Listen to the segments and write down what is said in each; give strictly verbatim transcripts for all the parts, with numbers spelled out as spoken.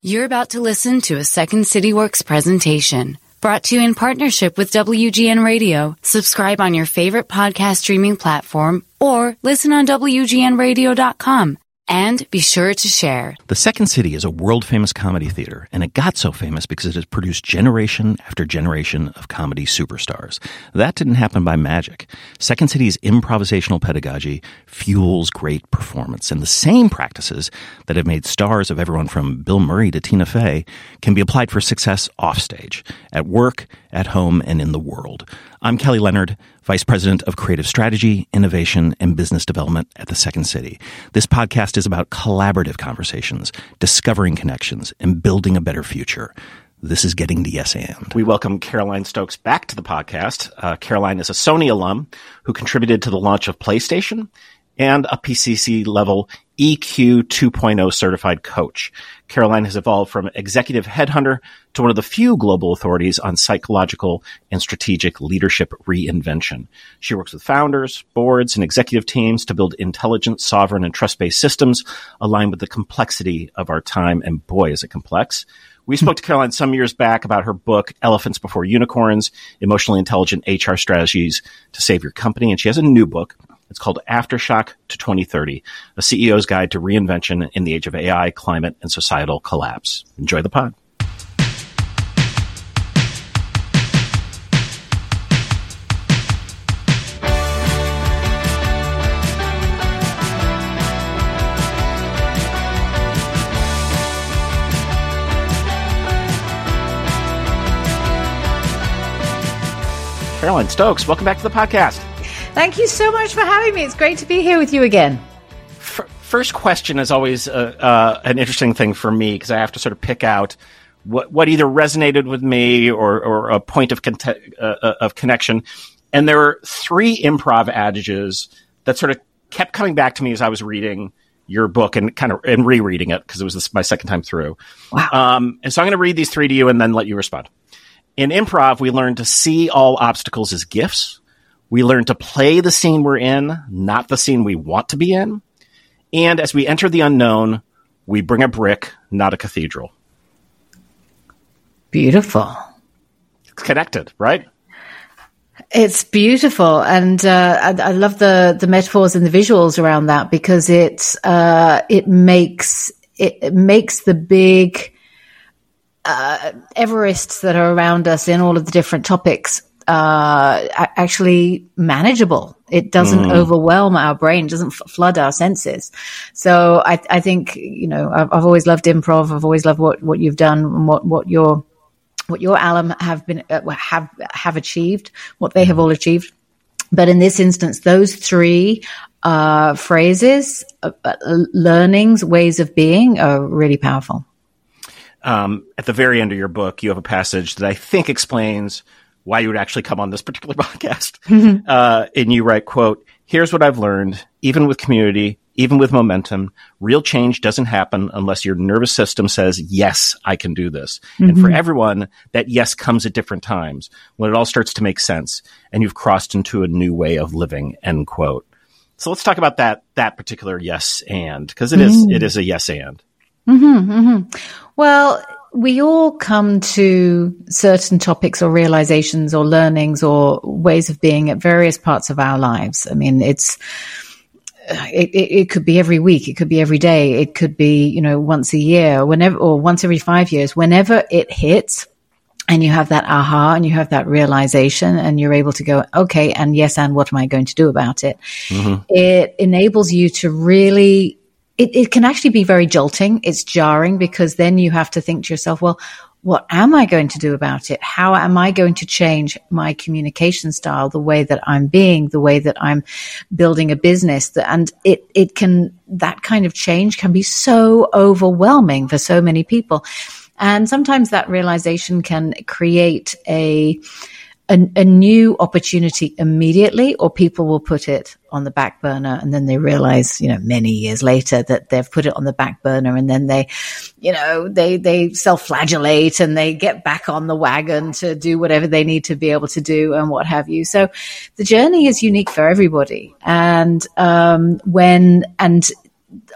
You're about to listen to a Second City Works presentation brought to you in partnership with W G N Radio. Subscribe on your favorite podcast streaming platform or listen on W G N radio dot com. And be sure to share. The Second City is a world-famous comedy theater, and it got so famous because it has produced generation after generation of comedy superstars. That didn't happen by magic. Second City's improvisational pedagogy fuels great performance, and the same practices that have made stars of everyone from Bill Murray to Tina Fey can be applied for success offstage, at work, at home, and in the world. I'm Kelly Leonard, Vice President of Creative Strategy, Innovation, and Business Development at the Second City. This podcast is about collaborative conversations, discovering connections, and building a better future. This is Getting the Yes And. We welcome Caroline Stokes back to the podcast. Uh, Caroline is a Sony alum who contributed to the launch of PlayStation and a P C C-level E Q two point oh certified coach. Caroline has evolved from executive headhunter to one of the few global authorities on psychological and strategic leadership reinvention. She works with founders, boards, and executive teams to build intelligent, sovereign, and trust-based systems aligned with the complexity of our time, and boy, is it complex. We spoke to Caroline some years back about her book, Elephants Before Unicorns, Emotionally Intelligent H R Strategies to Save Your Company, and she has a new book. It's called Aftershock to twenty thirty, a C E O's guide to reinvention in the age of A I, climate, and societal collapse. Enjoy the pod. Caroline Stokes, welcome back to the podcast. Thank you so much for having me. It's great to be here with you again. First question is always uh, uh, an interesting thing for me because I have to sort of pick out what, what either resonated with me or, or a point of con- uh, of connection. And there were three improv adages that sort of kept coming back to me as I was reading your book and kind of and rereading it because it was this, my second time through. Wow. Um, and so I'm going to read these three to you and then let you respond. In improv, we learn to see all obstacles as gifts. We learn to play the scene we're in, not the scene we want to be in. And as we enter the unknown, we bring a brick, not a cathedral. Beautiful. It's connected, right? It's beautiful. And uh, I, I love the, the metaphors and the visuals around that because it, uh, it makes it, it makes the big uh, Everests that are around us in all of the different topics uh, actually manageable. It doesn't mm. overwhelm our brain, doesn't f- flood our senses. So I, I think, you know, I've, I've always loved improv. I've always loved what, what you've done and what, what your, what your alum have been, uh, have, have achieved, what they have all achieved. But in this instance, those three, uh, phrases, uh, learnings, ways of being are really powerful. Um, at the very end of your book, you have a passage that I think explains why you would actually come on this particular podcast. Mm-hmm. Uh, and you write, quote, "Here's what I've learned. Even with community, even with momentum, real change doesn't happen unless your nervous system says, yes, I can do this." Mm-hmm. And for everyone, that yes comes at different times when it all starts to make sense and you've crossed into a new way of living, end quote. So let's talk about that, that particular yes and, because it mm-hmm. is, it is a yes and. Mm-hmm, mm-hmm. Well, we all come to certain topics or realizations or learnings or ways of being at various parts of our lives. I mean, it's, it, it, it could be every week. It could be every day. It could be, you know, once a year, whenever, or once every five years, whenever it hits and you have that aha and you have that realization and you're able to go, okay, and yes, and what am I going to do about it? Mm-hmm. It enables you to really It, it can actually be very jolting. It's jarring because then you have to think to yourself, well, what am I going to do about it? How am I going to change my communication style, the way that I'm being, the way that I'm building a business? And it, it can, that kind of change can be so overwhelming for so many people. And sometimes that realization can create a, A, a new opportunity immediately, or people will put it on the back burner and then they realize, you know, many years later that they've put it on the back burner, and then they, you know, they, they self-flagellate and they get back on the wagon to do whatever they need to be able to do and what have you. So the journey is unique for everybody. And, um, when, and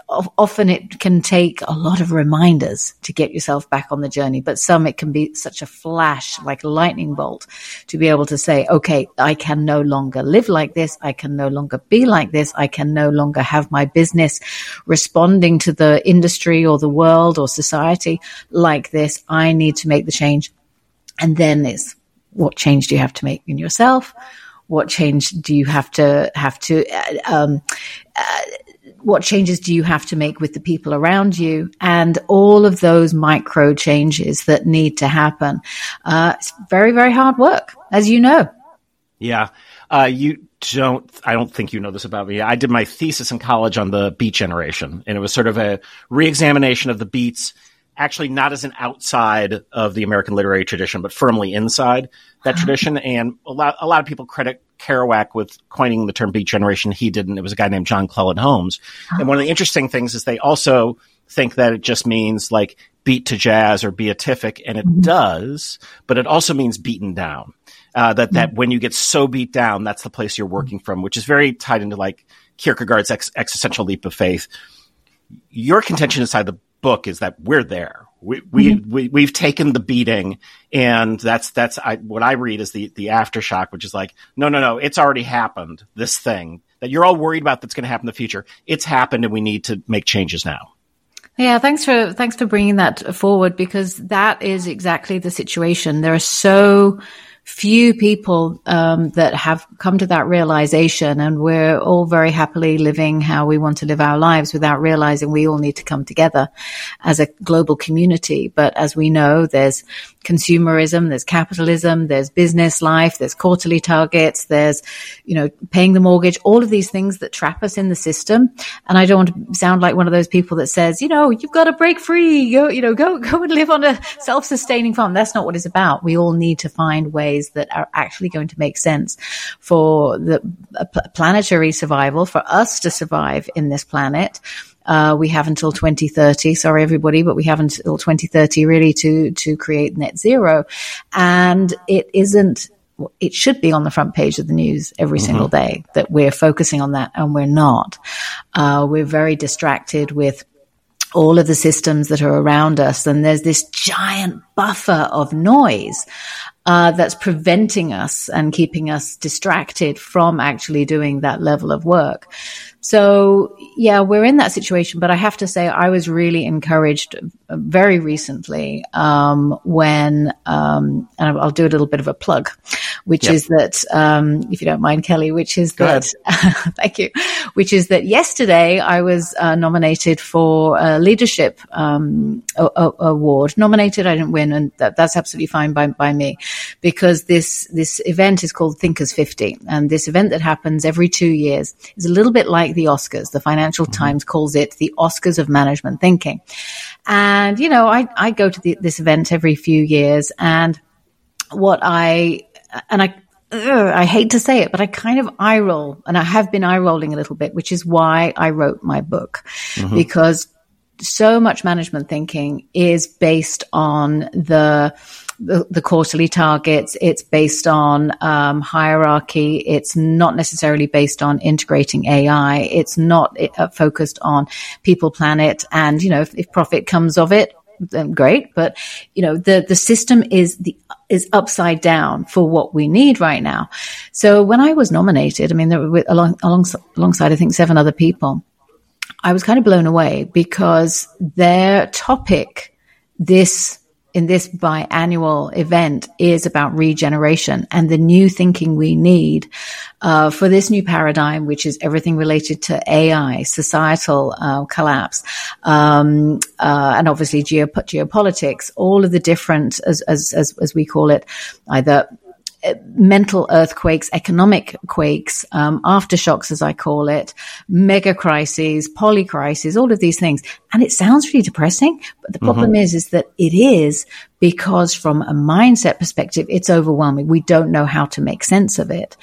often it can take a lot of reminders to get yourself back on the journey, but some it can be such a flash, like a lightning bolt, to be able to say, okay, I can no longer live like this. I can no longer be like this. I can no longer have my business responding to the industry or the world or society like this. I need to make the change. And then it's, what change do you have to make in yourself? What change do you have to have to um, uh, what changes do you have to make with the people around you? And all of those micro changes that need to happen. Uh, it's very, very hard work, as you know. Yeah. Uh, you don't, I don't think you know this about me. I did my thesis in college on the Beat generation, and it was sort of a reexamination of the Beats, actually not as an outside of the American literary tradition, but firmly inside that tradition. And a lot, a lot of people credit Kerouac with coining the term Beat generation. He didn't. It was a guy named John Cleland Holmes. And one of the interesting things is they also think that it just means like beat to jazz or beatific, and it mm-hmm. does, but it also means beaten down. Uh, that, that when you get so beat down, that's the place you're working from, which is very tied into like Kierkegaard's ex- existential leap of faith. Your contention inside the book is that we're there. We, we, mm-hmm. we, we've taken the beating, and that's, that's I, what I read is the, the aftershock, which is like, no, no, no, it's already happened. This thing that you're all worried about that's going to happen in the future. It's happened, and we need to make changes now. Yeah, thanks for, thanks for bringing that forward, because that is exactly the situation. There are so few people um, that have come to that realization, and we're all very happily living how we want to live our lives without realizing we all need to come together as a global community. But as we know, there's consumerism, there's capitalism, there's business life, there's quarterly targets, there's, you know, paying the mortgage, all of these things that trap us in the system. And I don't want to sound like one of those people that says, you know, you've got to break free, go, you know, go, go and live on a self-sustaining farm. That's not what it's about. We all need to find ways that are actually going to make sense for the uh, planetary survival, for us to survive in this planet. Uh, we have until twenty thirty. Sorry, everybody, but we have until twenty thirty really to, to create net zero. And it isn't, it should be on the front page of the news every mm-hmm. single day that we're focusing on that, and we're not. Uh, we're very distracted with all of the systems that are around us. And there's this giant buffer of noise Uh, that's preventing us and keeping us distracted from actually doing that level of work. So, yeah, we're in that situation. But I have to say, I was really encouraged very recently um, when, um, and I'll do a little bit of a plug, which yep. is that, um, if you don't mind, Kelly, which is Go that, thank you, which is that yesterday I was uh, nominated for a leadership um, a- a- award. Nominated, I didn't win, and that, that's absolutely fine by, by me. Because this, this event is called Thinkers fifty. And this event that happens every two years is a little bit like the Oscars. The Financial mm-hmm. Times calls it the Oscars of management thinking. And, you know, I, I go to the, this event every few years, and what I, and I, ugh, I hate to say it, but I kind of eye roll, and I have been eye rolling a little bit, which is why I wrote my book, mm-hmm. because so much management thinking is based on the, The, the quarterly targets. It's based on um, hierarchy. It's not necessarily based on integrating A I. It's not uh, focused on people, planet, and, you know, if, if profit comes of it, then great. But, you know, the the system is the is upside down for what we need right now. So when I was nominated, I mean, there were along, along alongside I think seven other people, I was kind of blown away because their topic, this. in this biannual event, is about regeneration and the new thinking we need uh, for this new paradigm, which is everything related to A I, societal uh, collapse, um, uh, and obviously geop- geopolitics, all of the different, as, as, as, as we call it, either mental earthquakes, economic quakes, um, aftershocks, as I call it, mega crises, polycrises, all of these things. And it sounds really depressing, but the problem mm-hmm. is, is that it is, because from a mindset perspective, it's overwhelming. We don't know how to make sense of it.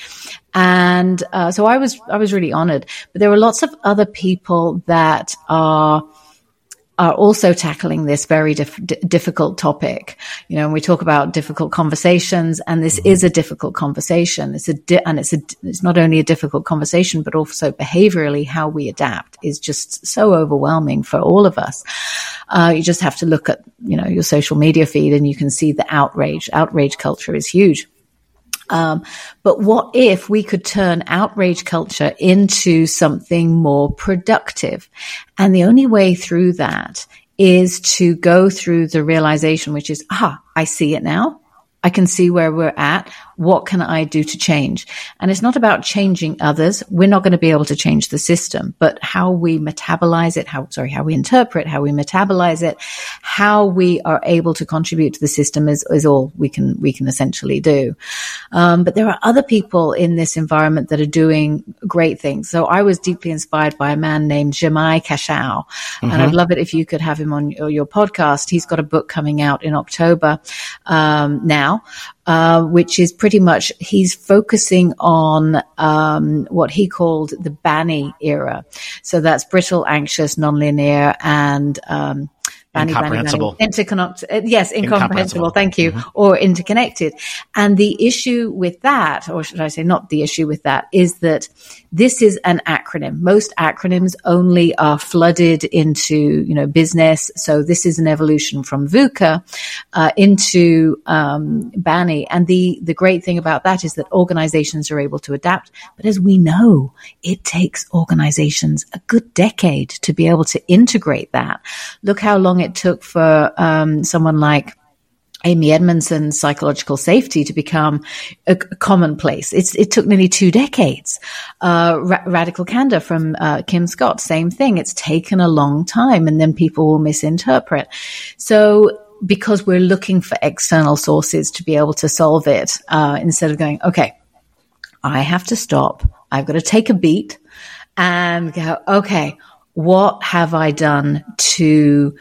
And, uh, so I was, I was really honored, but there were lots of other people that are are also tackling this very dif- d- difficult topic. You know, and we talk about difficult conversations, and this mm-hmm. is a difficult conversation. It's a, di- and it's a, it's not only a difficult conversation, but also behaviorally how we adapt is just so overwhelming for all of us. Uh, you just have to look at, you know, your social media feed and you can see the outrage. Outrage culture is huge. Um, but what if we could turn outrage culture into something more productive? And the only way through that is to go through the realization, which is, ah, I see it now. I can see where we're at. What can I do to change? And it's not about changing others. We're not going to be able to change the system, but how we metabolize it, how, sorry, how we interpret, how we metabolize it, how we are able to contribute to the system is, is all we can, we can essentially do. Um, but there are other people in this environment that are doing great things. So I was deeply inspired by a man named Jemai Kashau, mm-hmm. and I'd love it if you could have him on your, your podcast. He's got a book coming out in October, um, now. Uh, which is pretty much, he's focusing on um, what he called the B A N I era. So that's brittle, anxious, nonlinear, and um, incomprehensible. Interconnect, yes, incomprehensible. Thank you. Mm-hmm. Or interconnected. And the issue with that, or should I say not the issue with that, is that this is an acronym. Most acronyms only are flooded into, you know, business. So this is an evolution from VUCA uh, into um, B A N I. And the, the great thing about that is that organizations are able to adapt. But as we know, it takes organizations a good decade to be able to integrate that. Look how long it took for um, someone like Amy Edmondson's psychological safety to become a, a commonplace. It's, it took nearly two decades. Uh, ra- radical candor from uh, Kim Scott, same thing. It's taken a long time, and then people will misinterpret. So because we're looking for external sources to be able to solve it, uh, instead of going, okay, I have to stop. I've got to take a beat and go, okay, what have I done to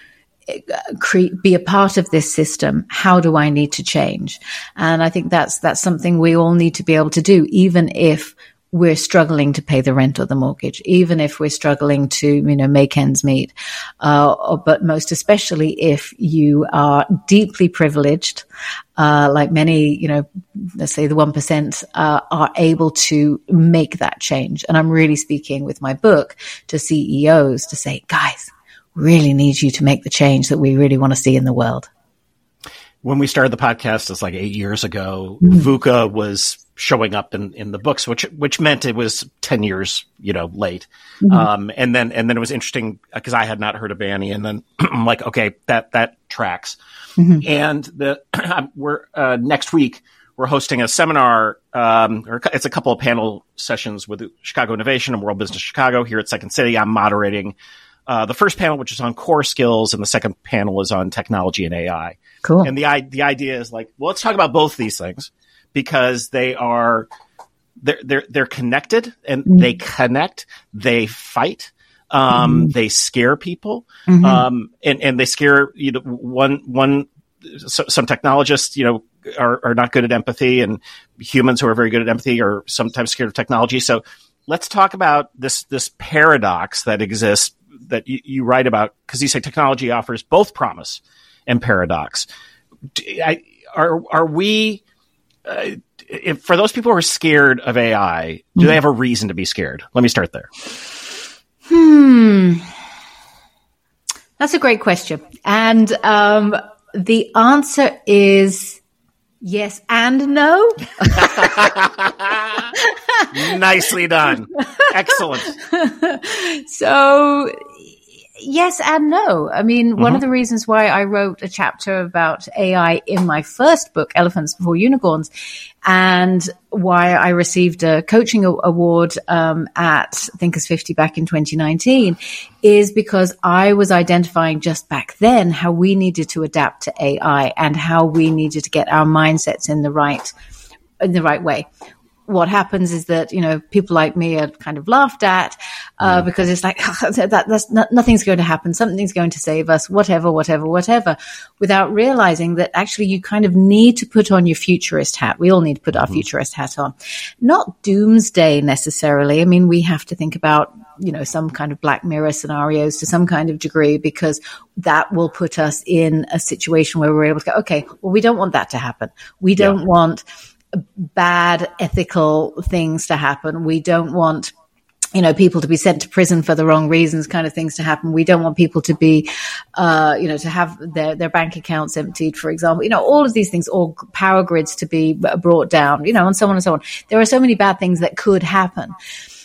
Create, be a part of this system? How do I need to change? And I think that's that's something we all need to be able to do, even if we're struggling to pay the rent or the mortgage, even if we're struggling to, you know, make ends meet. Uh, or, but most especially if you are deeply privileged, uh, like many, you know, let's say the one percent, uh, are able to make that change. And I'm really speaking with my book to C E Os to say, guys, really need you to make the change that we really want to see in the world. When we started the podcast, it's like eight years ago, mm-hmm. VUCA was showing up in, in the books, which, which meant it was ten years, you know, late. Mm-hmm. Um, and then, and then it was interesting because I had not heard of B A N I, and then I'm like, okay, that, that tracks. Mm-hmm. And the, we're, uh, next week, we're hosting a seminar, um, or it's a couple of panel sessions with Chicago Innovation and World Business Chicago here at Second City. I'm moderating Uh, the first panel, which is on core skills, and the second panel is on technology and A I. Cool. And the the idea is like, well, let's talk about both these things because they are they're they're they're connected and mm-hmm. they connect, they fight, um, mm-hmm. they scare people, mm-hmm. um, and and they scare you know one one so, some technologists you know are are not good at empathy, and humans who are very good at empathy are sometimes scared of technology. So let's talk about this this paradox that exists that you, you write about, because you say technology offers both promise and paradox. I, are are we, uh, if, for those people who are scared of A I, do mm-hmm. they have a reason to be scared? Let me start there. Hmm. That's a great question. And um, the answer is yes and no. Nicely done. Excellent. So, yes and no. I mean, mm-hmm. one of the reasons why I wrote a chapter about A I in my first book, Elephants Before Unicorns, and why I received a coaching award um, at Thinkers fifty back in twenty nineteen, is because I was identifying just back then how we needed to adapt to A I and how we needed to get our mindsets in the right in the right way. what happens is that, you know, people like me are kind of laughed at, uh, mm. because it's like, that, that's not, nothing's going to happen. Something's going to save us, whatever, whatever, whatever, without realizing that actually you kind of need to put on your futurist hat. We all need to put our mm. futurist hat on. Not doomsday necessarily. I mean, we have to think about, you know, some kind of Black Mirror scenarios to some kind of degree, because that will put us in a situation where we're able to go, okay, well, we don't want that to happen. We don't yeah. want bad ethical things to happen. We don't want, you know, people to be sent to prison for the wrong reasons, kind of things to happen. We don't want people to be, uh, you know, to have their, their bank accounts emptied, for example, you know, all of these things, or power grids to be brought down, you know, and so on and so on. There are so many bad things that could happen.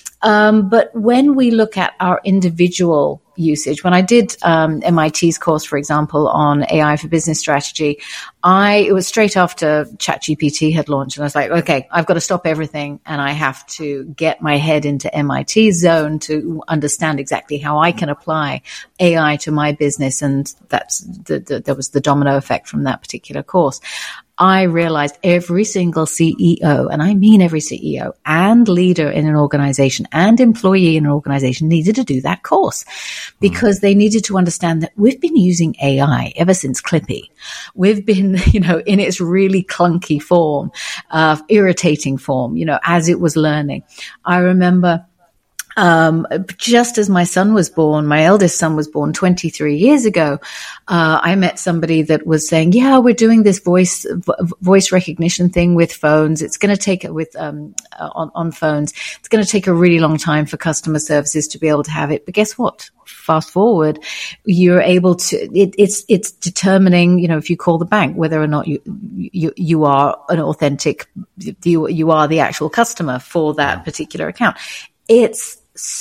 Um, but when we look at our individual usage, when I did um, M I T's course, for example, on A I for business strategy, I it was straight after ChatGPT had launched, and I was like, okay, I've got to stop everything, and I have to get my head into M I T's zone to understand exactly how I can apply A I to my business, and that's the, the, there was the domino effect from that particular course. I realized every single C E O, and I mean every C E O and leader in an organization and employee in an organization, needed to do that course, because they needed to understand that we've been using A I ever since Clippy. We've been, you know, in its really clunky form, uh, irritating form, you know, as it was learning. I remember Um, just as my son was born, my eldest son was born twenty-three years ago, uh, I met somebody that was saying, yeah, we're doing this voice, v- voice recognition thing with phones. It's going to take it with, um, uh, on, on phones. It's going to take a really long time for customer services to be able to have it. But guess what? Fast forward, you're able to, it, it's, it's determining, you know, if you call the bank, whether or not you, you, you are an authentic, you, you are the actual customer for that particular account. It's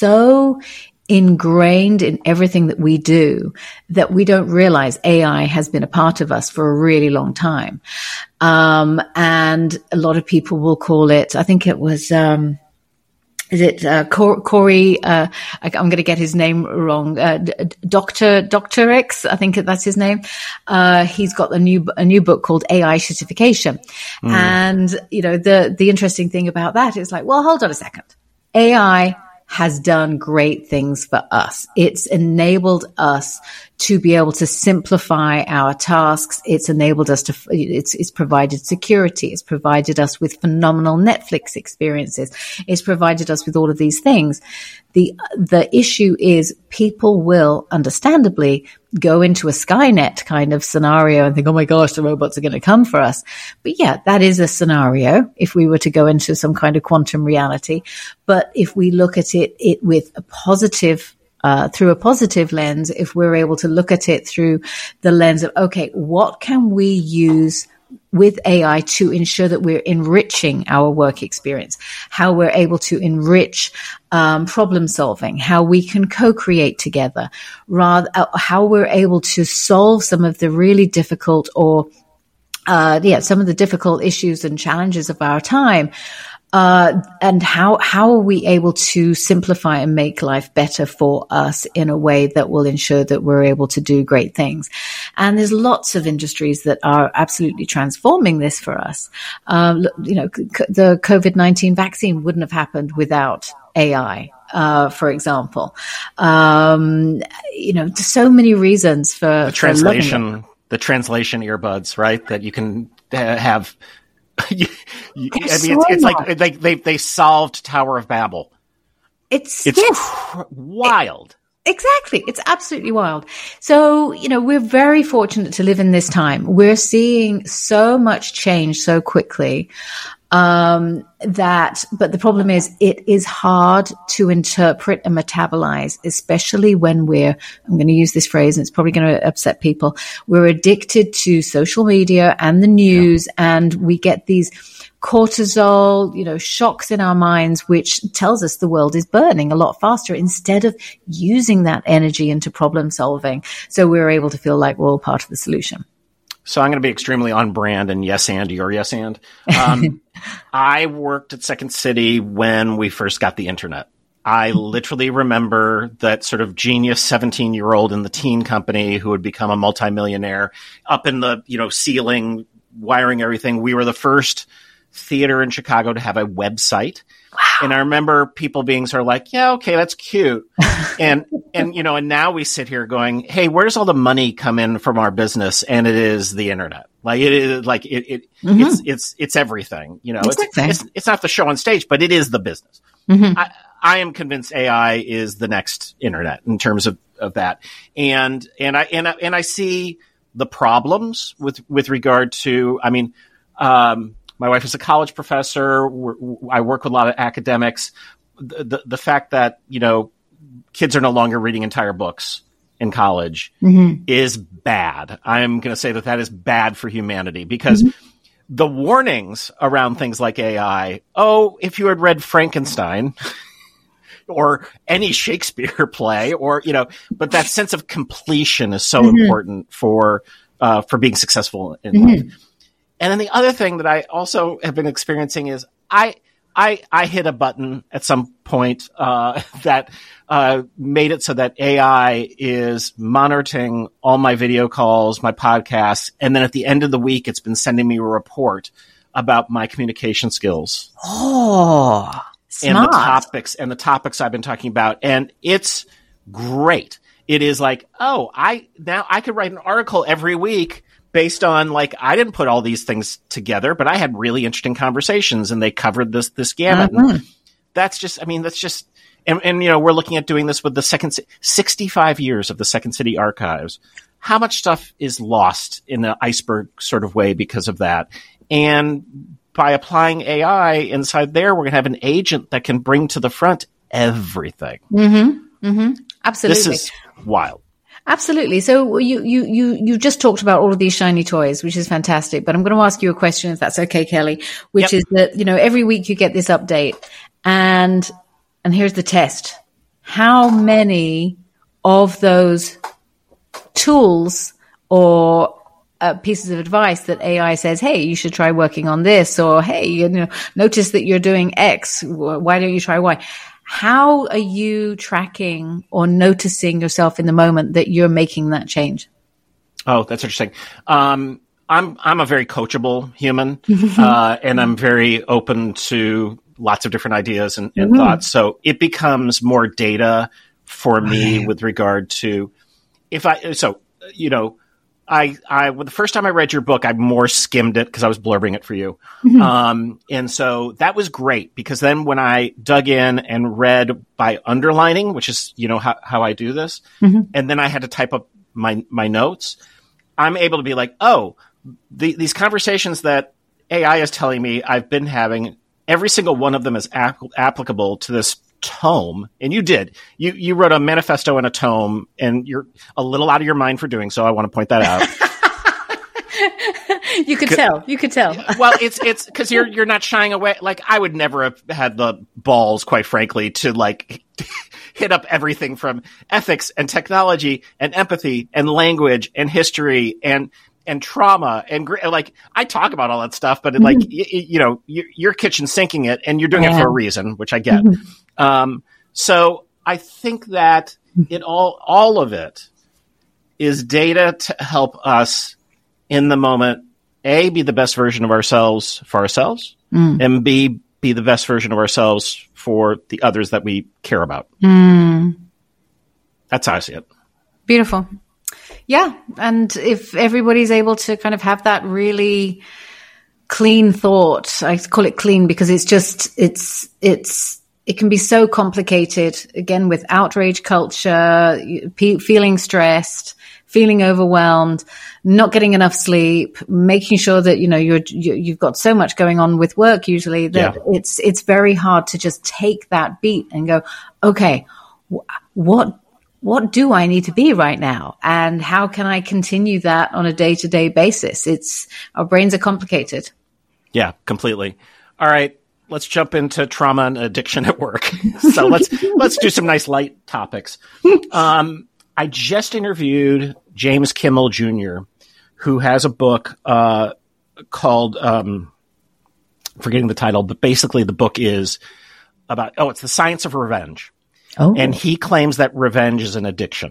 so ingrained in everything that we do that we don't realize A I has been a part of us for a really long time. Um, and a lot of people will call it, I think it was, um, is it, uh, Corey, uh, I, I'm going to get his name wrong, uh, Doctor, Doctor X, I think that's his name. Uh, he's got a new, a new book called A I Certification. Mm. And, you know, the, the interesting thing about that is like, well, hold on a second. A I has done great things for us. It's enabled us to be able to simplify our tasks. It's enabled us to, it's, it's provided security. It's provided us with phenomenal Netflix experiences. It's provided us with all of these things. The, the issue is people will understandably go into a Skynet kind of scenario and think, oh my gosh, the robots are going to come for us. But yeah, that is a scenario if we were to go into some kind of quantum reality. But if we look at it, it with a positive Uh, through a positive lens, if we're able to look at it through the lens of, okay, what can we use with A I to ensure that we're enriching our work experience, how we're able to enrich um, problem solving, how we can co-create together, rather uh, how we're able to solve some of the really difficult or uh, yeah, some of the difficult issues and challenges of our time. Uh, and how, how are we able to simplify and make life better for us in a way that will ensure that we're able to do great things? And there's lots of industries that are absolutely transforming this for us. Um, you know, c- the COVID nineteen vaccine wouldn't have happened without A I. Uh, for example, um, you know, so many reasons for the translation, for the translation earbuds, right? That you can uh, have. you, you, I mean, so it's, it's like they, they they solved Tower of Babel. It's it's yes. cr- wild. It, exactly, it's absolutely wild. So you know, we're very fortunate to live in this time. We're seeing so much change so quickly. Um, that, but the problem is it is hard to interpret and metabolize, especially when we're, I'm going to use this phrase and it's probably going to upset people. We're addicted to social media and the news, yeah. and we get these cortisol, you know, shocks in our minds, which tells us the world is burning a lot faster instead of using that energy into problem solving. So we're able to feel like we're all part of the solution. So I'm going to be extremely on brand and yes and your yes and. Um, I worked at Second City when we first got the internet. I literally remember that sort of genius seventeen-year-old in the teen company who had become a multimillionaire up in the, you know, ceiling, wiring everything. We were the first theater in Chicago to have a website. Wow. And I remember people being sort of like, yeah, okay, that's cute. and, and, you know, and now we sit here going, hey, where does all the money come in from our business? And it is the internet. Like it is like it, it mm-hmm. it's, it's, it's everything, you know, exactly. it's, it's, it's not the show on stage, but it is the business. Mm-hmm. I, I am convinced A I is the next internet in terms of, of that. And, and I, and I, and I see the problems with, with regard to, I mean, um, my wife is a college professor. We're, I work with a lot of academics. The, the, the fact that, you know, kids are no longer reading entire books in college mm-hmm. is bad. I'm going to say that that is bad for humanity because mm-hmm. the warnings around things like A I, oh, if you had read Frankenstein or any Shakespeare play or, you know, but that sense of completion is so mm-hmm. important for, uh, for being successful in mm-hmm. life. And then the other thing that I also have been experiencing is I, I, I hit a button at some point, uh, that, uh, made it so that A I is monitoring all my video calls, my podcasts. And then at the end of the week, it's been sending me a report about my communication skills. Oh, smart. And the topics and the topics I've been talking about. And it's great. It is like, oh, I, now I could write an article every week based on like, I didn't put all these things together, but I had really interesting conversations and they covered this, this gamut. Mm-hmm. And that's just, I mean, that's just, and, and, you know, we're looking at doing this with the second, sixty-five years of the Second City Archives. How much stuff is lost in an iceberg sort of way because of that? And by applying A I inside there, we're going to have an agent that can bring to the front everything. Mm-hmm. Mm-hmm. Absolutely. This is wild. Absolutely. So you, you, you, you just talked about all of these shiny toys, which is fantastic, but I'm going to ask you a question if that's okay, Kelly, which yep. is that, you know, every week you get this update and, and here's the test. How many of those tools or uh, pieces of advice that A I says, hey, you should try working on this, or, hey, you know, notice that you're doing X. Why don't you try Y? How are you tracking or noticing yourself in the moment that you're making that change? Oh, that's interesting. Um, I'm I'm a very coachable human, uh, and I'm very open to lots of different ideas and, and mm-hmm. thoughts. So it becomes more data for me with regard to if I. So you know, I I well, the first time I read your book, I more skimmed it because I was blurbing it for you, mm-hmm. um, and so that was great because then when I dug in and read by underlining, which is you know how how I do this, mm-hmm. and then I had to type up my my notes, I'm able to be like, oh. The, these conversations that A I is telling me I've been having, every single one of them is ap- applicable to this tome. And you did. You you wrote a manifesto and a tome, and you're a little out of your mind for doing so. I want to point that out. You could tell. You could tell. Well, it's it's because you're you're not shying away. Like I would never have had the balls, quite frankly, to like hit up everything from ethics and technology and empathy and language and history and. and trauma and like I talk about all that stuff, but it, like, mm-hmm. y- you know, you're, you're kitchen sinking it and you're doing yeah. it for a reason, which I get. Mm-hmm. Um, so I think that it all, all of it is data to help us in the moment, A, be the best version of ourselves for ourselves mm. and B, be the best version of ourselves for the others that we care about. Mm. That's how I see it. Beautiful. Yeah. And if everybody's able to kind of have that really clean thought, I call it clean because it's just, it's, it's, it can be so complicated again with outrage culture, pe- feeling stressed, feeling overwhelmed, not getting enough sleep, making sure that, you know, you're, you, you've got so much going on with work usually that yeah. it's, it's very hard to just take that beat and go, okay, wh- what, what do I need to be right now? And how can I continue that on a day-to-day basis? It's, our brains are complicated. Yeah, completely. All right. Let's jump into trauma and addiction at work. So let's, let's do some nice light topics. Um, I just interviewed James Kimmel Junior, who has a book, uh, called, um, forgetting the title, but basically the book is about, oh, it's The Science of Revenge. Oh. And he claims that revenge is an addiction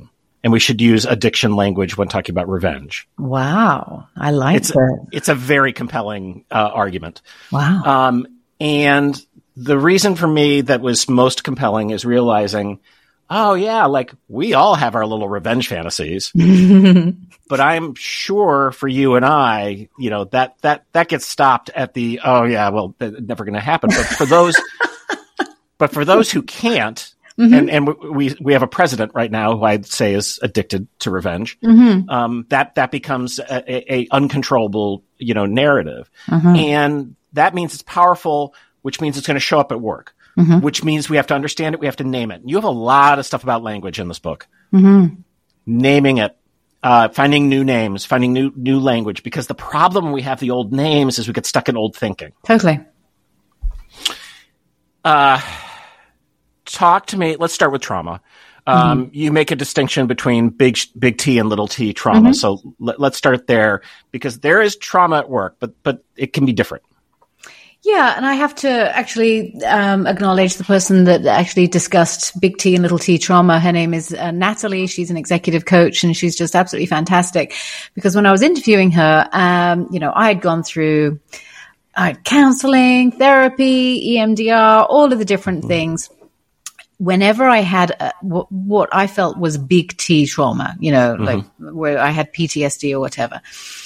and we should use addiction language when talking about revenge. Wow. I like it's, that. It's a very compelling uh, argument. Wow. Um, and the reason for me that was most compelling is realizing, oh yeah, like we all have our little revenge fantasies, but I'm sure for you and I, you know, that, that, that gets stopped at the, oh yeah, well, that's never going to happen. But for those, but for those who can't, mm-hmm. and, and we, we have a president right now who I'd say is addicted to revenge. Mm-hmm. Um, that, that becomes a, a, a uncontrollable, you know, narrative. Mm-hmm. And that means it's powerful, which means it's going to show up at work. Mm-hmm. Which means we have to understand it. We have to name it. You have a lot of stuff about language in this book. Mm-hmm. Naming it, uh, finding new names, finding new new language. Because the problem when we have the old names is we get stuck in old thinking. Totally. Uh, talk to me. Let's start with trauma. Um, mm-hmm. You make a distinction between big big T and little T trauma. Mm-hmm. So let, let's start there because there is trauma at work, but but it can be different. Yeah, and I have to actually um, acknowledge the person that actually discussed big T and little T trauma. Her name is uh, Natalie. She's an executive coach, and she's just absolutely fantastic. Because when I was interviewing her, um, you know, I had gone through uh, counseling, therapy, E M D R, all of the different things. Whenever I had a, what, what I felt was big T trauma, you know, mm-hmm. like where I had P T S D or whatever,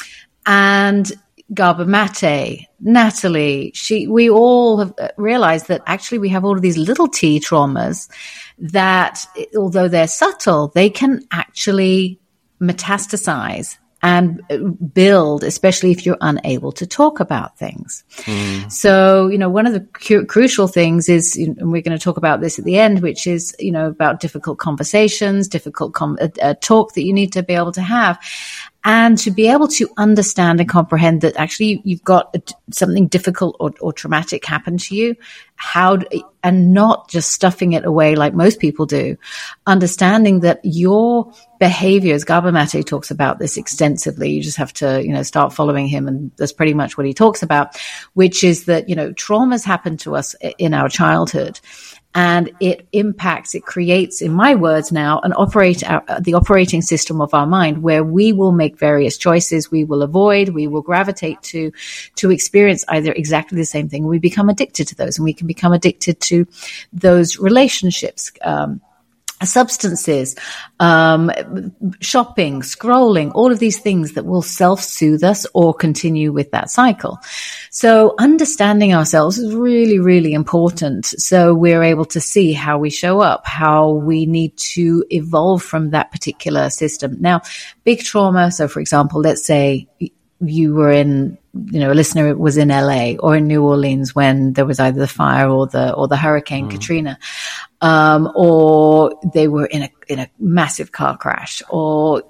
and Gabor Mate, Natalie, she, we all have realized that actually we have all of these little T traumas that, although they're subtle, they can actually metastasize and build, especially if you're unable to talk about things. Mm. So, you know, one of the cu- crucial things is, and we're going to talk about this at the end, which is, you know, about difficult conversations, difficult com- uh, uh, talk that you need to be able to have. And to be able to understand and comprehend that actually you've got a, something difficult or, or traumatic happen to you, how, and not just stuffing it away like most people do. Understanding that your behaviors, Gabor Mate talks about this extensively. You just have to, you know, start following him, and that's pretty much what he talks about, which is that, you know, traumas happen to us in our childhood. And it impacts, it creates, in my words now, an operate, uh, the operating system of our mind where we will make various choices. We will avoid, we will gravitate to, to experience either exactly the same thing. We become addicted to those, and we can become addicted to those relationships, um, substances, um, shopping, scrolling, all of these things that will self-soothe us or continue with that cycle. So understanding ourselves is really, really important. So we're able to see how we show up, how we need to evolve from that particular system. Now, big trauma. So for example, let's say you were in, you know, a listener was in L A or in New Orleans when there was either the fire or the, or the Hurricane mm. Katrina, um, or they were in a, in a massive car crash, or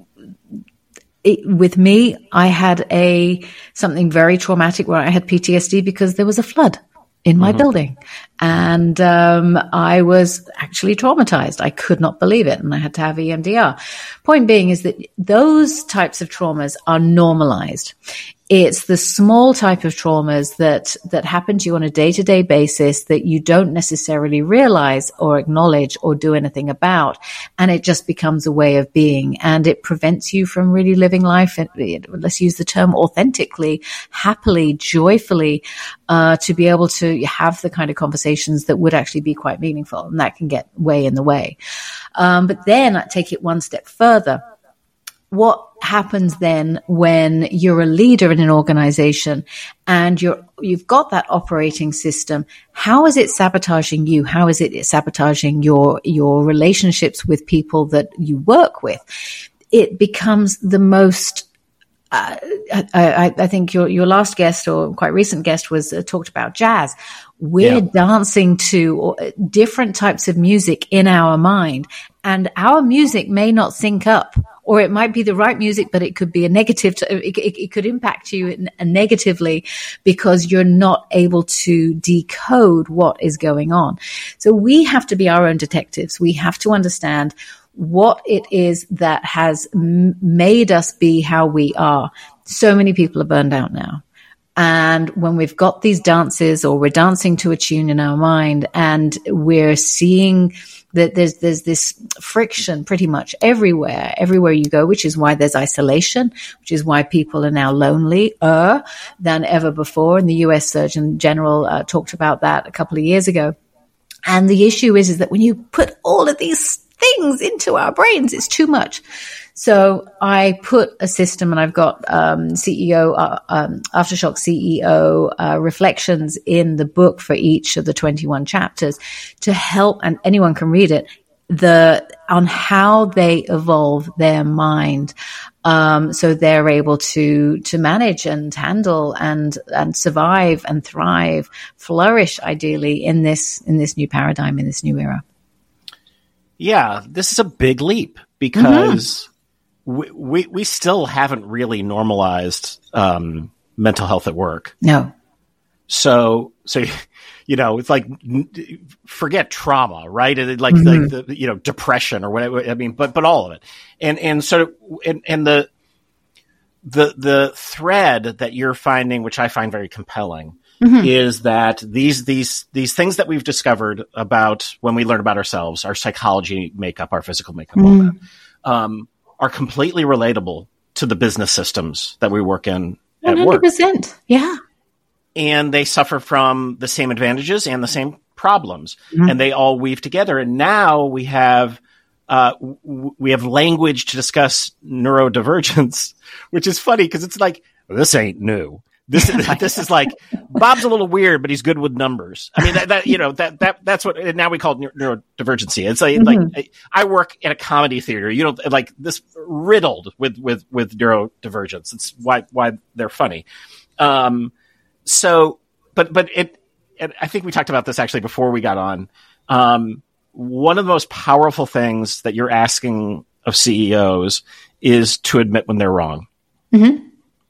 it, with me, I had a, something very traumatic where I had P T S D because there was a flood in my mm-hmm. building. And um, I was actually traumatized. I could not believe it. And I had to have E M D R. Point being is that those types of traumas are normalized. It's the small type of traumas that, that happen to you on a day-to-day basis that you don't necessarily realize or acknowledge or do anything about. And it just becomes a way of being. And it prevents you from really living life, let's use the term authentically, happily, joyfully, uh, to be able to have the kind of conversations that would actually be quite meaningful. And that can get way in the way. Um, but then I take it one step further. What happens then when you're a leader in an organization and you're, you've got that operating system? How is it sabotaging you? How is it sabotaging your, your relationships with people that you work with? It becomes the most, uh, I, I think your, your last guest or quite recent guest was uh, talked about jazz. We're yeah. dancing to different types of music in our mind, and our music may not sync up. Or it might be the right music, but it could be a negative, to, it, it, it could impact you in, uh, negatively because you're not able to decode what is going on. So we have to be our own detectives. We have to understand what it is that has m- made us be how we are. So many people are burned out now. And when we've got these dances or we're dancing to a tune in our mind and we're seeing that there's, there's this friction pretty much everywhere, everywhere you go, which is why there's isolation, which is why people are now lonelier than ever before. And the U S Surgeon General uh, talked about that a couple of years ago. And the issue is, is that when you put all of these things into our brains, it's too much. So I put a system, and I've got um, C E O, uh, um, Aftershock C E O uh, reflections in the book for each of the twenty-one chapters to help, and anyone can read it, the on how they evolve their mind, um, so they're able to to manage and handle and and survive and thrive, flourish ideally in this in this new paradigm, in this new era. Yeah, this is a big leap because. Mm-hmm. We, we we still haven't really normalized um, mental health at work. No. So so you know, it's like forget trauma, right? It, like mm-hmm. the, the you know depression or whatever. I mean, but but all of it, and and so and, and the the the thread that you're finding, which I find very compelling, mm-hmm. is that these these these things that we've discovered about when we learn about ourselves, our psychology makeup, our physical makeup, mm-hmm. all that. Um, are completely relatable to the business systems that we work in at one hundred percent. Work. Yeah. And they suffer from the same advantages and the same problems, mm-hmm. and they all weave together. And now we have, uh, w- we have language to discuss neurodivergence, which is funny because it's like, well, this ain't new. This is, this is like, Bob's a little weird, but he's good with numbers. I mean, that, that you know, that, that, that's what, and now we call it neurodivergency. It's like, mm-hmm. like, I work in a comedy theater, you know, like this riddled with, with, with neurodivergence. It's why, why they're funny. Um, so, but, but it, and I think we talked about this actually before we got on. Um, one of the most powerful things that you're asking of C E Os is to admit when they're wrong. Mm-hmm.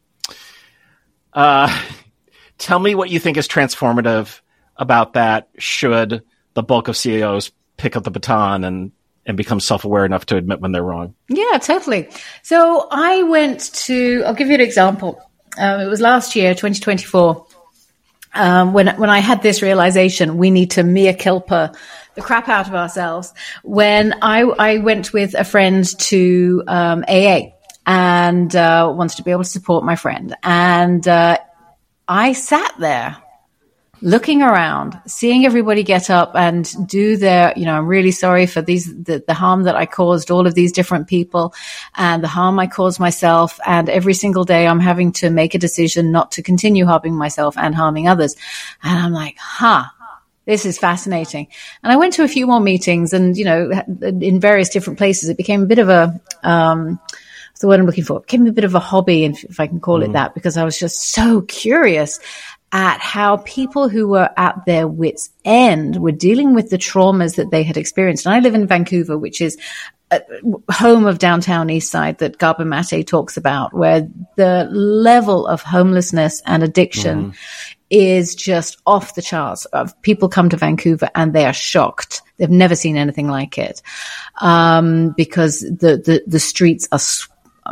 Uh, tell me what you think is transformative about that. Should the bulk of C E Os pick up the baton and, and become self-aware enough to admit when they're wrong? Yeah, totally. So I went to, I'll give you an example. Um, it was last year, twenty twenty-four, um, when, when I had this realization, we need to mea culpa the crap out of ourselves. When I, I went with a friend to, um, A A. And uh, wanted to be able to support my friend. And uh, I sat there looking around, seeing everybody get up and do their, you know, I'm really sorry for these, the, the harm that I caused all of these different people and the harm I caused myself. And every single day I'm having to make a decision not to continue harming myself and harming others. And I'm like, huh. This is fascinating. And I went to a few more meetings and, you know, in various different places. It became a bit of a, um, the word I'm looking for. It became a bit of a hobby, if I can call mm. it that, because I was just so curious at how people who were at their wits' end were dealing with the traumas that they had experienced. And I live in Vancouver, which is a home of downtown East Side that Gabor Mate talks about, where the level of homelessness and addiction mm. is just off the charts. People come to Vancouver and they are shocked. They've never seen anything like it, um, because the, the, the streets are sw-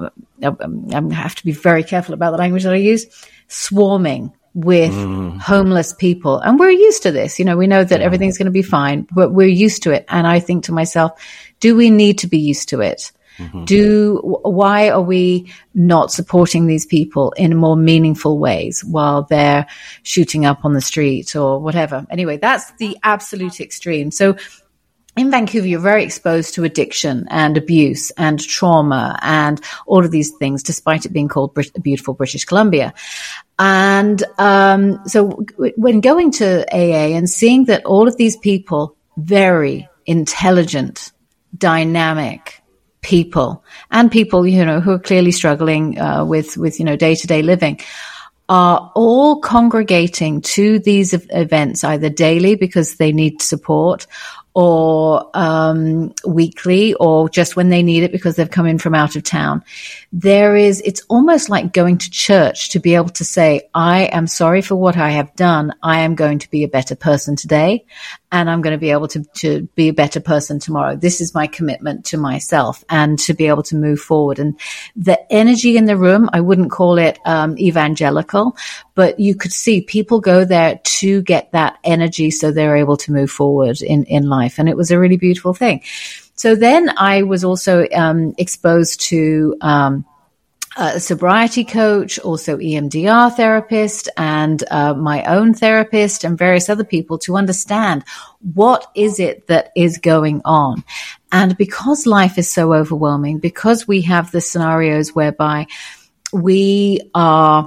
I have to be very careful about the language that I use, swarming with mm. homeless people. And we're used to this. You know, we know that yeah. everything's going to be fine, but we're used to it. And I think to myself, do we need to be used to it? Mm-hmm. Do, why are we not supporting these people in more meaningful ways while they're shooting up on the street or whatever? Anyway, that's the absolute extreme. So in Vancouver, you're very exposed to addiction and abuse and trauma and all of these things, despite it being called Brit- beautiful British Columbia. And um, so w- when going to A A and seeing that all of these people, very intelligent, dynamic people, and people, you know, who are clearly struggling uh, with, with, you know, day-to-day living, are all congregating to these events either daily because they need support, or um weekly, or just when they need it because they've come in from out of town. There is, it's almost like going to church to be able to say, I am sorry for what I have done. I am going to be a better person today. and I'm going to be able to, to be a better person tomorrow. This is my commitment to myself and to be able to move forward. And the energy in the room, I wouldn't call it um, evangelical, but you could see people go there to get that energy so they're able to move forward in, in life. And it was a really beautiful thing. So then I was also um, exposed to um a sobriety coach, also E M D R therapist, and uh, my own therapist and various other people to understand what is it that is going on. And because life is so overwhelming, because we have the scenarios whereby we are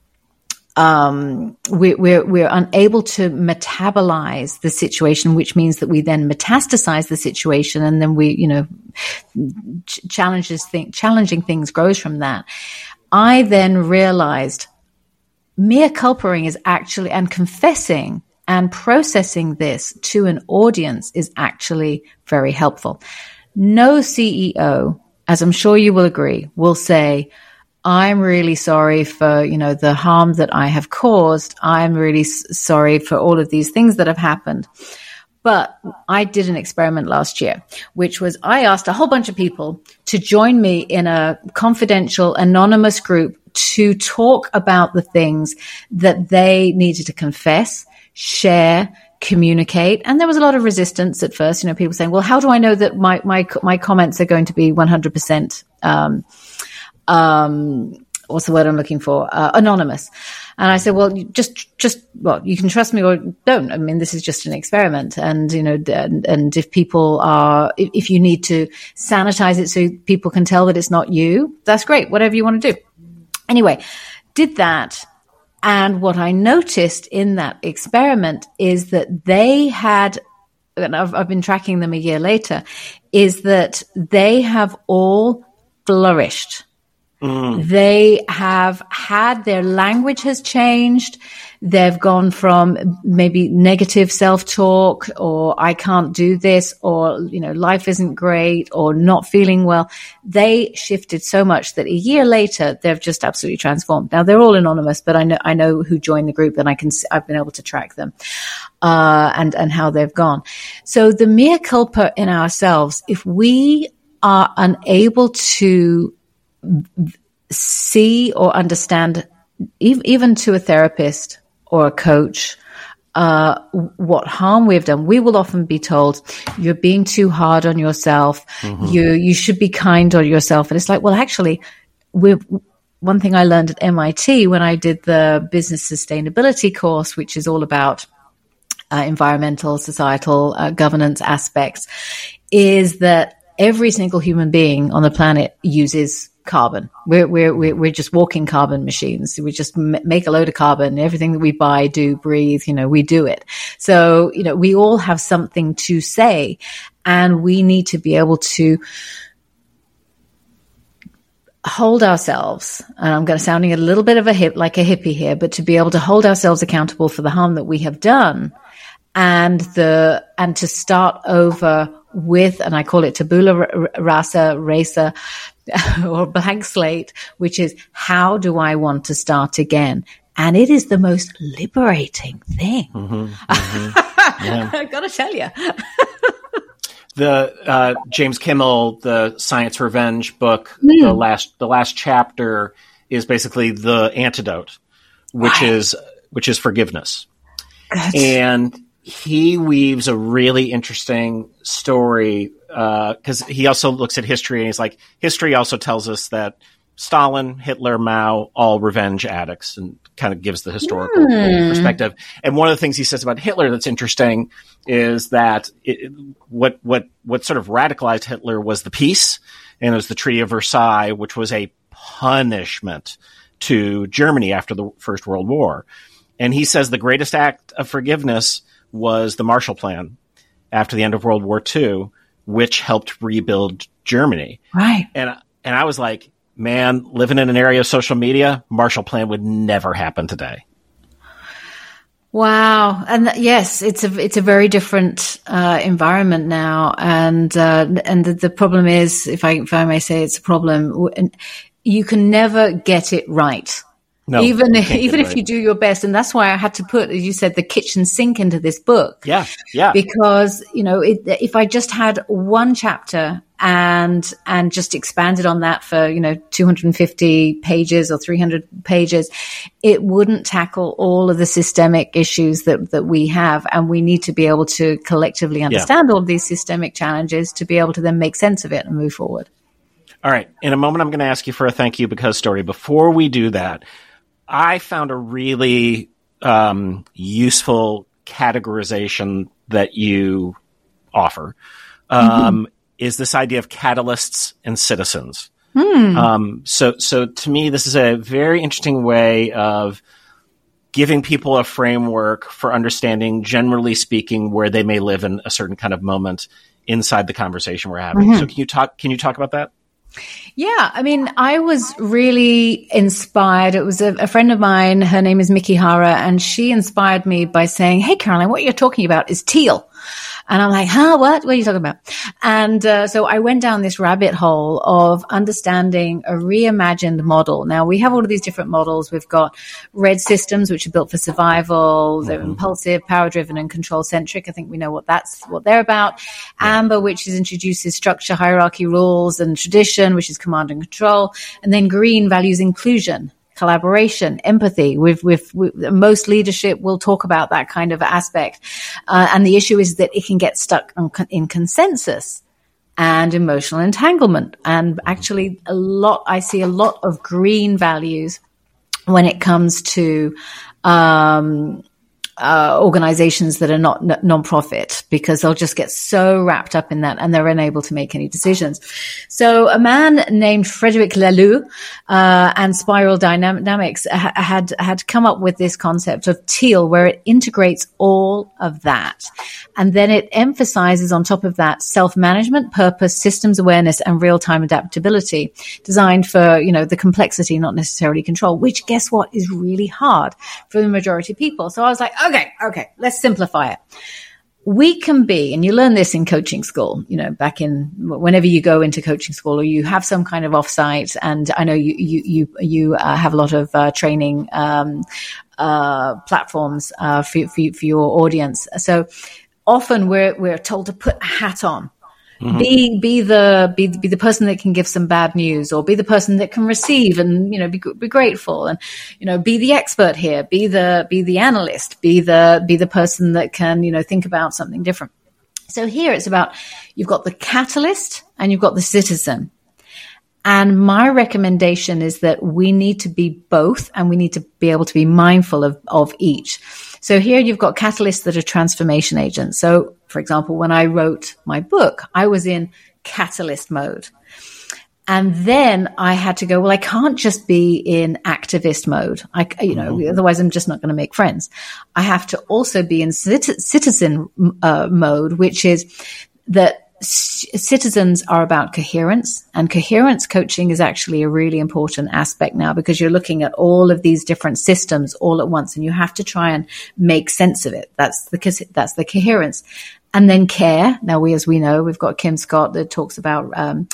Um, we, we're, we're unable to metabolize the situation, which means that we then metastasize the situation, and then we, you know, ch- challenges think, challenging things grows from that. I then realized mea culpaing is actually, and confessing and processing this to an audience is actually very helpful. No C E O, as I'm sure you will agree, will say, I'm really sorry for, you know, the harm that I have caused. I'm really s- sorry for all of these things that have happened. But I did an experiment last year, which was I asked a whole bunch of people to join me in a confidential, anonymous group to talk about the things that they needed to confess, share, communicate. And there was a lot of resistance at first, you know, people saying, well, how do I know that my, my, my comments are going to be one hundred percent, um, um, what's the word I'm looking for? Uh, anonymous. And I said, well, you just, just, well, you can trust me or don't. I mean, this is just an experiment. And, you know, and, and if people are, if, if you need to sanitize it so people can tell that it's not you, that's great. Whatever you want to do. Anyway, did that. And what I noticed in that experiment is that they had, and I've, I've been tracking them a year later, is that they have all flourished. Mm. They have had, their language has changed. They've gone from maybe negative self-talk or I can't do this or, you know, life isn't great or not feeling well. They shifted so much that a year later, they've just absolutely transformed. Now they're all anonymous, but I know, I know who joined the group and I can, I've been able to track them, uh, and, and how they've gone. So the mea culpa in ourselves, if we are unable to see or understand, even to a therapist or a coach, uh, what harm we've done, we will often be told, you're being too hard on yourself. Mm-hmm. You, you should be kind on yourself. And it's like, well, actually, we're, one thing I learned at M I T when I did the business sustainability course, which is all about uh, environmental, societal, uh, governance aspects, is that every single human being on the planet uses carbon. We're, we're, we're just walking carbon machines. We just m- make a load of carbon. Everything that we buy, do, breathe, you know, we do it. So, you know, we all have something to say, and we need to be able to hold ourselves, and I'm going to sounding a little bit of a hip, like a hippie here, but to be able to hold ourselves accountable for the harm that we have done, and the, and to start over with, and I call it tabula rasa, rasa, or blank slate, which is how do I want to start again? And it is the most liberating thing. Mm-hmm, mm-hmm. Yeah. I've got to tell you. the uh, James Kimmel, the Science Revenge book, mm. the last the last chapter is basically the antidote, which right. is which is forgiveness. Good. And he weaves a really interesting story because uh, he also looks at history and he's like, history also tells us that Stalin, Hitler, Mao, all revenge addicts, and kind of gives the historical mm. perspective. And one of the things he says about Hitler that's interesting is that it, what what what sort of radicalized Hitler was the peace, and it was the Treaty of Versailles, which was a punishment to Germany after the First World War. And he says the greatest act of forgiveness was the Marshall Plan after the end of World War Two, which helped rebuild Germany. Right. And and I was like, man, living in an area of social media, Marshall Plan would never happen today. Wow. And th- yes, it's a, it's a very different, uh, environment now. And, uh, and the, the problem is, if I, if I may say it's a problem, you can never get it right. No, even if, even if right. you do your best. And that's why I had to put, as you said, the kitchen sink into this book. Yeah, yeah. Because, you know, it, if I just had one chapter and and just expanded on that for, you know, two hundred fifty pages or three hundred pages, it wouldn't tackle all of the systemic issues that, that we have. And we need to be able to collectively understand yeah. all of these systemic challenges to be able to then make sense of it and move forward. All right. In a moment, I'm going to ask you for a thank you because story. Before we do that, I found a really um, useful categorization that you offer um, mm-hmm. is this idea of catalysts and citizens. Mm. Um, so, so to me, this is a very interesting way of giving people a framework for understanding, generally speaking, where they may live in a certain kind of moment inside the conversation we're having. Mm-hmm. So, can you talk? Can you talk about that? Yeah, I mean, I was really inspired. It was a, a friend of mine, her name is Miki Hara, and she inspired me by saying, hey, Caroline, what you're talking about is teal. And I'm like, huh, what? What are you talking about? And uh, so I went down this rabbit hole of understanding a reimagined model. Now, we have all of these different models. We've got red systems, which are built for survival. They're mm-hmm. impulsive, power-driven, and control-centric. I think we know what that's what they're about. Yeah. Amber, which is introduces structure, hierarchy, rules, and tradition, which is command and control. And then green values inclusion, collaboration, empathy. With, with, with most leadership will talk about that kind of aspect. Uh, and the issue is that it can get stuck on, in consensus and emotional entanglement. And actually a lot, I see a lot of green values when it comes to, um, Uh, organizations that are not n- non-profit, because they'll just get so wrapped up in that and they're unable to make any decisions. So a man named Frederic Laloux uh, and Spiral Dynamics ha- had had come up with this concept of teal, where it integrates all of that. And then it emphasizes on top of that self-management, purpose, systems awareness, and real-time adaptability, designed for, you know, the complexity, not necessarily control, which guess what is really hard for the majority of people. So I was like, okay, okay, let's simplify it. We can be, and you learn this in coaching school, you know, back in whenever you go into coaching school or you have some kind of offsite. And I know you, you, you, you uh, have a lot of uh, training um, uh, platforms uh, for, for, for your audience. So often we're, we're told to put a hat on. Mm-hmm. Be, be the, be, be the person that can give some bad news, or be the person that can receive and, you know, be, be grateful, and, you know, be the expert here, be the, be the analyst, be the, be the person that can, you know, think about something different. So here it's about, you've got the catalyst and you've got the citizen. And my recommendation is that we need to be both, and we need to be able to be mindful of, of each. So here you've got catalysts that are transformation agents. So, for example, when I wrote my book, I was in catalyst mode. And then I had to go, well, I can't just be in activist mode. I, you know, mm-hmm. otherwise I'm just not going to make friends. I have to also be in cit- citizen uh, mode, which is that citizens are about coherence, and coherence coaching is actually a really important aspect now, because you're looking at all of these different systems all at once and you have to try and make sense of it. That's the, that's the coherence. And then care. Now, we, as we know, we've got Kim Scott that talks about um,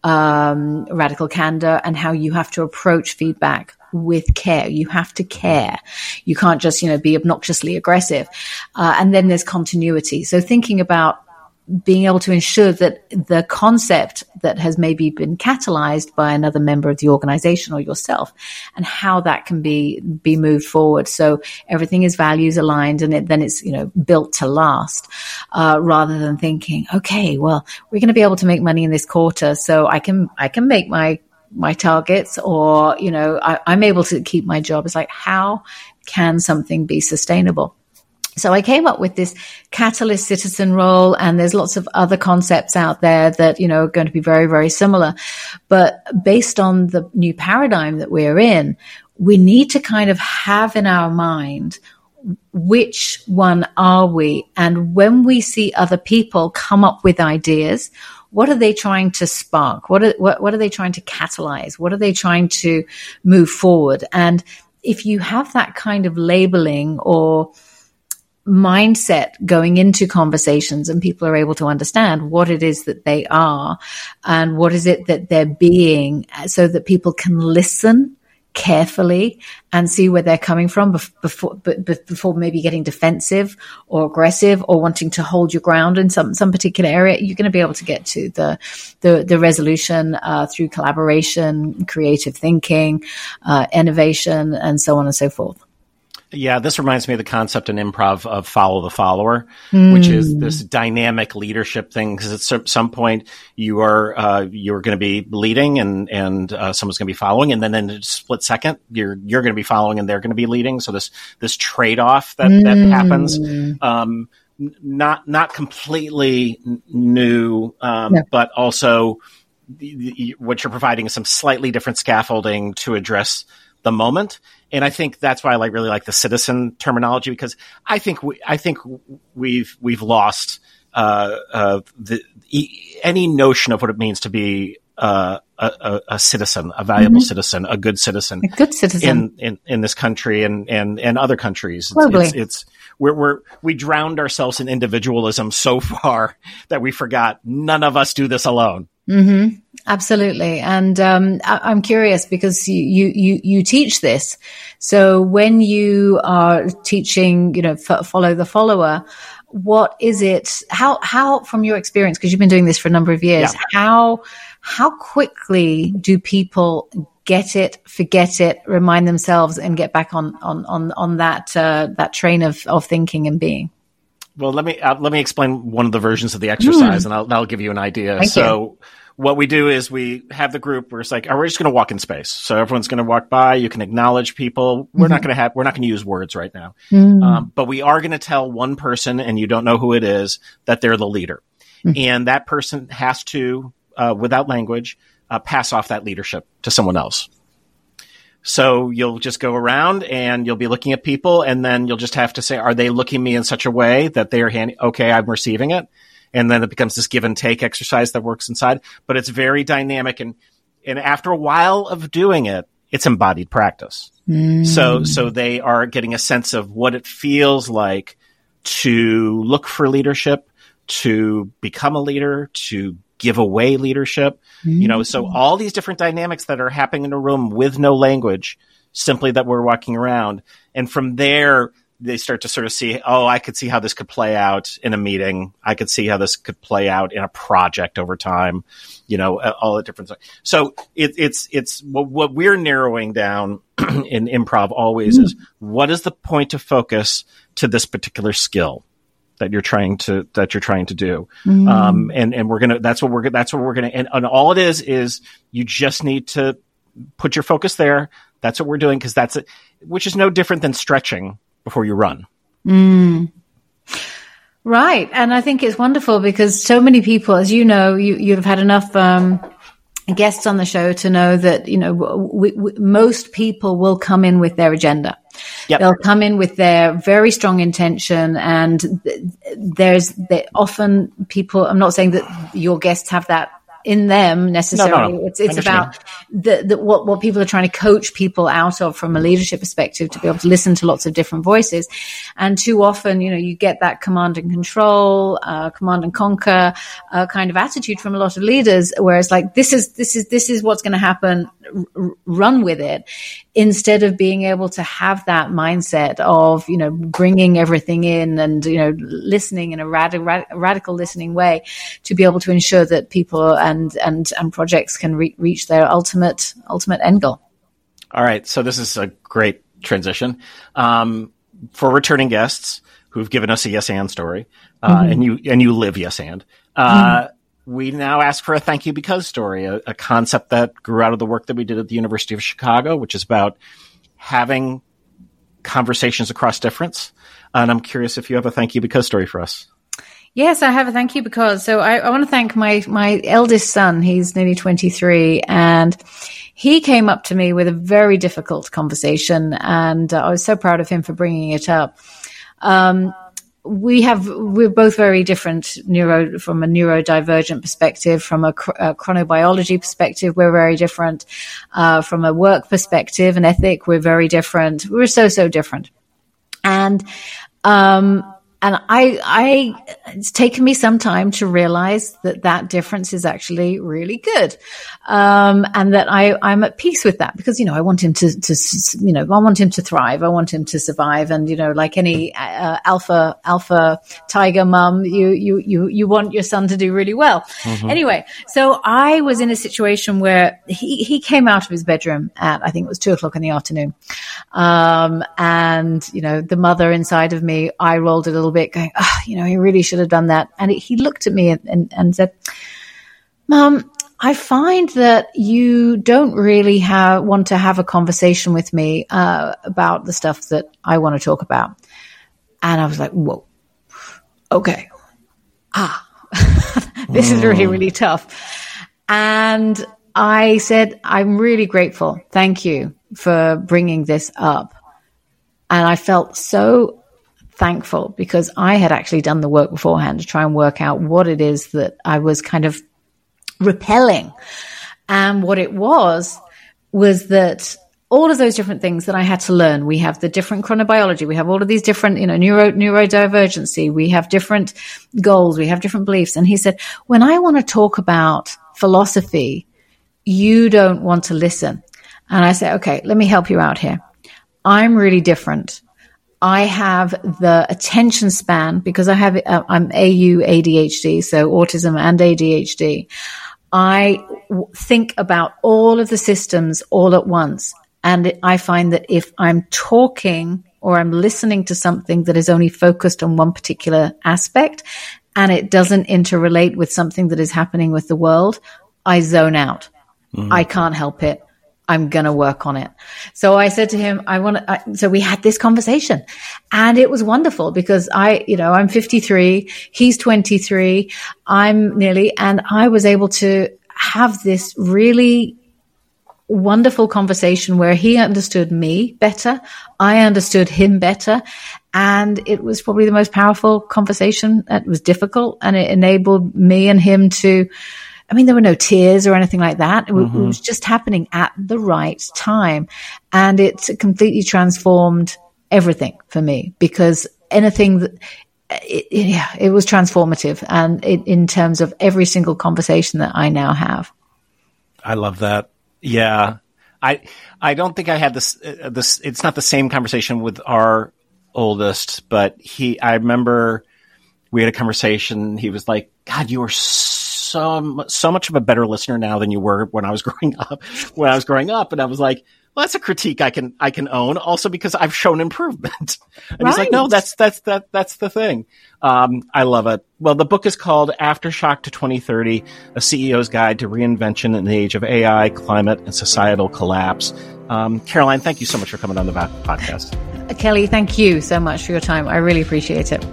um, radical candor and how you have to approach feedback with care. You have to care. You can't just, you know, be obnoxiously aggressive. Uh, and then there's continuity. So thinking about being able to ensure that the concept that has maybe been catalyzed by another member of the organization or yourself, and how that can be, be moved forward. So everything is values aligned, and it, then it's, you know, built to last, uh, rather than thinking, okay, well, we're going to be able to make money in this quarter. So I can, I can make my, my targets, or, you know, I, I'm able to keep my job. It's like, how can something be sustainable? So I came up with this catalyst citizen role, and there's lots of other concepts out there that, you know, are going to be very, very similar. But based on the new paradigm that we're in, we need to kind of have in our mind, which one are we? And when we see other people come up with ideas, what are they trying to spark? What are, what, what are they trying to catalyze? What are they trying to move forward? And if you have that kind of labeling or mindset going into conversations, and people are able to understand what it is that they are and what is it that they're being, so that people can listen carefully and see where they're coming from before, before maybe getting defensive or aggressive or wanting to hold your ground in some, some particular area, you're going to be able to get to the, the, the resolution, uh, through collaboration, creative thinking, uh, innovation, and so on and so forth. Yeah, this reminds me of the concept in improv of follow the follower, mm. which is this dynamic leadership thing. Because at some point you are uh, you're going to be leading, and and uh, someone's going to be following, and then in a split second you're you're going to be following, and they're going to be leading. So this this trade off that mm. that happens, um, not not completely new, um, yeah. but also the, the, what you're providing is some slightly different scaffolding to address the moment. And I think that's why I like really like the citizen terminology, because I think we, I think we've we've lost uh, uh, the any notion of what it means to be uh, a, a citizen, a valuable mm-hmm. citizen, a good citizen, a good citizen in, in, in this country and, and, and other countries. Globally. It's, it's we're, we're we drowned ourselves in individualism so far that we forgot none of us do this alone. Mm-hmm. Absolutely. And um, I- I'm curious because you, you, you, you teach this. So when you are teaching, you know, f- follow the follower, what is it, how, how from your experience, because you've been doing this for a number of years, yeah. how, how quickly do people get it, forget it, remind themselves and get back on, on, on, on that, uh, that train of, of thinking and being? Well, let me uh, let me explain one of the versions of the exercise, mm. and I'll, that'll give you an idea. Thank so, you. What we do is we have the group where it's like, oh, we're just going to walk in space. So everyone's going to walk by. You can acknowledge people. We're mm-hmm. not going to have we're not going to use words right now, mm. um, but we are going to tell one person, and you don't know who it is, that they're the leader, mm. and that person has to, uh, without language, uh, pass off that leadership to someone else. So you'll just go around and you'll be looking at people, and then you'll just have to say, are they looking me in such a way that they are handing, okay, I'm receiving it. And then it becomes this give and take exercise that works inside, but it's very dynamic. And, and after a while of doing it, it's embodied practice. Mm. So, so they are getting a sense of what it feels like to look for leadership, to become a leader, to give away leadership, mm-hmm. you know, so all these different dynamics that are happening in a room with no language, simply that we're walking around. And from there, they start to sort of see, oh, I could see how this could play out in a meeting. I could see how this could play out in a project over time, you know, all the different stuff. So it, it's, it's what, what we're narrowing down in improv always mm-hmm. is what is the point of focus to this particular skill that you're trying to, that you're trying to do. Mm. Um, and, and we're going to, that's what we're, that's what we're going to, and, and all it is, is you just need to put your focus there. That's what we're doing. Cause that's it, which is no different than stretching before you run. Mm. Right. And I think it's wonderful because so many people, as you know, you, you've had enough, um, guests on the show to know that, you know, we, we, most people will come in with their agenda. Yep. They'll come in with their very strong intention, and there's there often people. I'm not saying that your guests have that in them necessarily. No, no, no. It's it's about the, the what what people are trying to coach people out of from a leadership perspective, to be able to listen to lots of different voices. And too often, you know, you get that command and control, uh, command and conquer uh, kind of attitude from a lot of leaders, where it's like, this is this is this is what's going to happen. R- run with it, instead of being able to have that mindset of, you know, bringing everything in and, you know, listening in a rad- rad- radical listening way to be able to ensure that people and and and projects can re- reach their ultimate ultimate end goal. All right, so this is a great transition um, for returning guests who've given us a yes and story, uh, mm-hmm. and you and you live yes and. Uh, mm-hmm. We now ask for a thank you because story, a, a concept that grew out of the work that we did at the University of Chicago, which is about having conversations across difference. And I'm curious if you have a thank you because story for us. Yes, I have a thank you because. So I, I want to thank my, my eldest son. He's nearly twenty-three, and he came up to me with a very difficult conversation, and uh, I was so proud of him for bringing it up. Um, We have, we're both very different neuro, from a neurodivergent perspective, from a, cr- a chronobiology perspective, we're very different, uh, from a work perspective and ethic, we're very different. We're so, so different. And, um, and I, I, it's taken me some time to realize that that difference is actually really good. Um, and that I, I'm at peace with that because, you know, I want him to, to, you know, I want him to thrive. I want him to survive. And, you know, like any, uh, alpha, alpha tiger mum, you, you, you, you want your son to do really well. Mm-hmm. Anyway, so I was in a situation where he, he came out of his bedroom at, I think it was two o'clock in the afternoon. Um, and, you know, the mother inside of me, I rolled a little bit going, oh, you know, he really should have done that. And he looked at me and, and, and said, Mom, I find that you don't really have, want to have a conversation with me uh, about the stuff that I want to talk about. And I was like, whoa, okay. Ah, this is really, really tough. And I said, I'm really grateful. Thank you for bringing this up. And I felt so thankful because I had actually done the work beforehand to try and work out what it is that I was kind of repelling. And what it was, was that all of those different things that I had to learn, we have the different chronobiology, we have all of these different, you know, neuro, neurodivergency, we have different goals, we have different beliefs. And he said, when I want to talk about philosophy, you don't want to listen. And I said, okay, let me help you out here. I'm really different. I have the attention span because I have, uh, I'm A U A D H D, so autism and A D H D. I w- think about all of the systems all at once. And it, I find that if I'm talking or I'm listening to something that is only focused on one particular aspect and it doesn't interrelate with something that is happening with the world, I zone out. Mm-hmm. I can't help it. I'm going to work on it. So I said to him, I want to, so we had this conversation and it was wonderful because I, you know, I'm fifty-three, he's twenty-three, I'm nearly, and I was able to have this really wonderful conversation where he understood me better. I understood him better. And it was probably the most powerful conversation. It was difficult and it enabled me and him to, I mean, there were no tears or anything like that. It, mm-hmm. it was just happening at the right time. And it completely transformed everything for me because anything that, it, it, yeah, it was transformative. And it, in terms of every single conversation that I now have. I love that. Yeah. I, I don't think I had this, uh, this, it's not the same conversation with our oldest, but he, I remember we had a conversation. He was like, God, you are so So, so much of a better listener now than you were when I was growing up, when I was growing up. And I was like, well, that's a critique I can, I can own also because I've shown improvement. And right. He's like, no, that's, that's, that, that's the thing. Um, I love it. Well, the book is called Aftershock to twenty thirty, a C E O's guide to reinvention in the age of A I, climate, and societal collapse. Um, Caroline, thank you so much for coming on the podcast. Kelly, thank you so much for your time. I really appreciate it.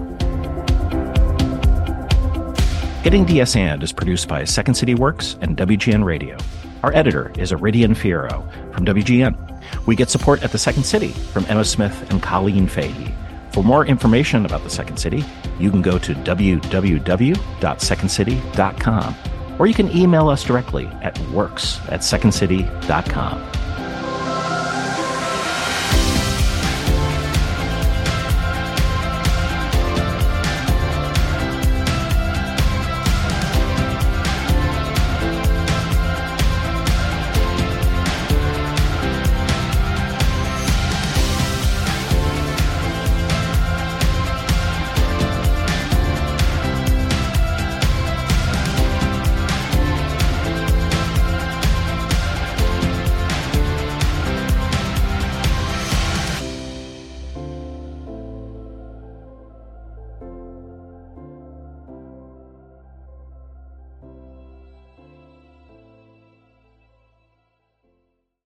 Getting D S And is produced by Second City Works and W G N Radio. Our editor is Iridian Fierro from W G N. We get support at the Second City from Emma Smith and Colleen Fahey. For more information about the Second City, you can go to w w w dot second city dot com or you can email us directly at works at second city dot com.